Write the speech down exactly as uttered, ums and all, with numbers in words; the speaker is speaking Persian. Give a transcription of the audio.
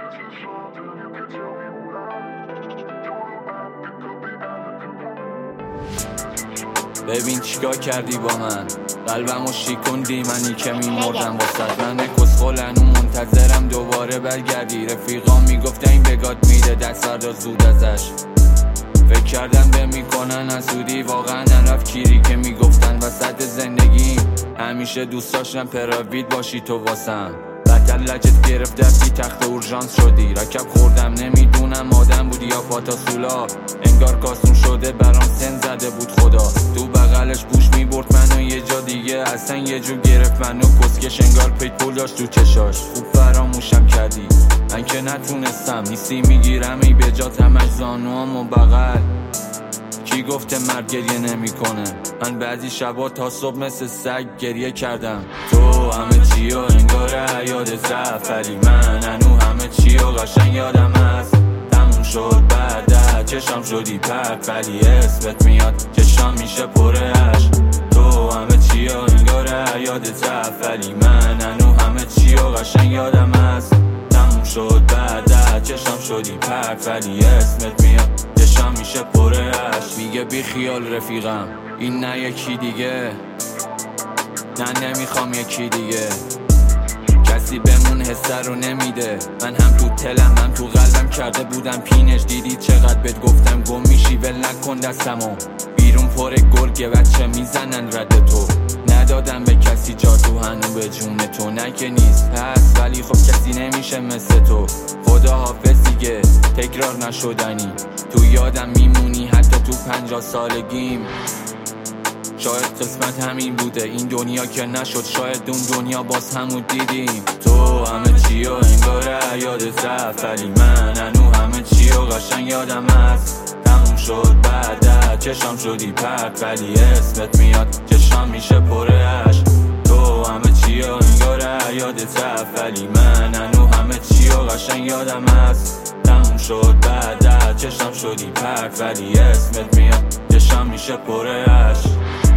ببین چیکار کردی با من، قلبمو شیکوندی، منی که میمردم واسه من کسخلنو منتظرم دوباره برگردی. رفیقام میگفتن این بگات میده دست فردا زود ازش، فکر کردم به میکنن حسودی، واقعا نرفت کیری که میگفتن وسط زندگیم. همیشه دوست داشتم پراوید باشی تو واسم، بدتر لجت گرفت رفتی تخت اورژانس شدی. رکب خوردم نمیدونم آدم بودی یا پاتاسولا، انگار کاسون شده برام سن زده بود خدا. تو بغلش گوش میبرد منو یه جا دیگه، اصلا یه جو گرفت منو کسکش، انگار پیتبول داشت تو چشاش. خوب فراموشم کردی من که نتونستم، نیستی میگیرم ای به جات همش زانوام و بغل. کی گفته مرد گریه نمی کنه؟ من بعضی شبا تا صبح مثل سگ گریه کردم. تو همه چی و انگار یادت رفت، ولی من هنو همه چی و قشنگ یادم هست. تموم شد بعد چشم شدی پرد، ولی اسمت میاد چشم میشه پره عشق. تو همه چی و انگار یادت رفت، ولی من هنو همه چی و قشنگ یادم هست. تموم شد بعد چشم شدی پرد، ولی اسمت میاد چشم میشه پره عشق. میگه بی خیال رفیقم این نه یکی دیگه، نه نمیخوام یکی دیگه، کسی بمون حسه رو نمیده. من هم تو تلم هم تو قلبم کرده بودم پینش، دیدی چقدر بهت گفتم گم میشی ول نکن دستمو. بیرون پر گرگه بچه میزنن رد تو، ندادم به کسی جا تو هنو به جون تو. نه که نیست پس ولی خب کسی نمیشه مثل تو. خدا حافظ دیگه تکرار نشدنی، تو یادم میمونی حتی تو پنجاه سالگیم. شاید قسمت همین بوده این دنیا که نشد، شاید اون دنیا باز همو دیدیم. تو همه چی و انگار یادت رفت، ولی من هنو همه چی و قشنگ یادم هست. تموم شد بعد چشم شدی پرد، ولی اسمت میاد چشم میشه پره عشق. تو همه چی و انگار یادت رفت، ولی من هنو همه چی و قشنگ یادم هست. تموم شد بعد چشم شدی پرد، ولی اسمت میاد چشم میشه پره عشق.